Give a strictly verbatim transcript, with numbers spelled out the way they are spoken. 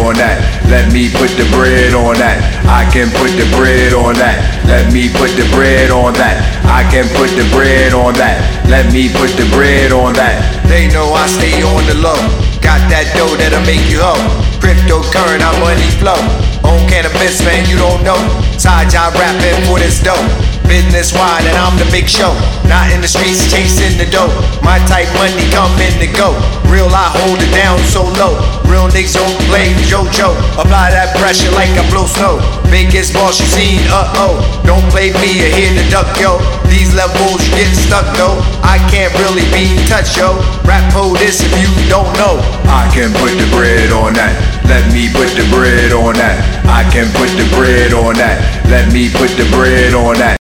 on that. Let me put the bread on that. I can put the bread on that. Let me put the bread on that. I can put the bread on that. Let me put the bread on that. They know I stay on the low. Got that dough that'll make you hoe. Cryptocurrency, how money flow. On cannabis, man, you don't know. Side job rapping for this dough. Business wide and I'm the big show. Not in the streets chasing the dough. My type money come in to go. Real I hold it down so low. Real niggas don't play JoJo. Apply that pressure like I blow snow. Biggest boss you seen, uh-oh. Don't play me or hit the duck, yo. These levels you get stuck though. I can't really be touched, yo. Rap po this if you don't know. I can put the bread on that. Let me put the bread on that. I can put the bread on that. Let me put the bread on that.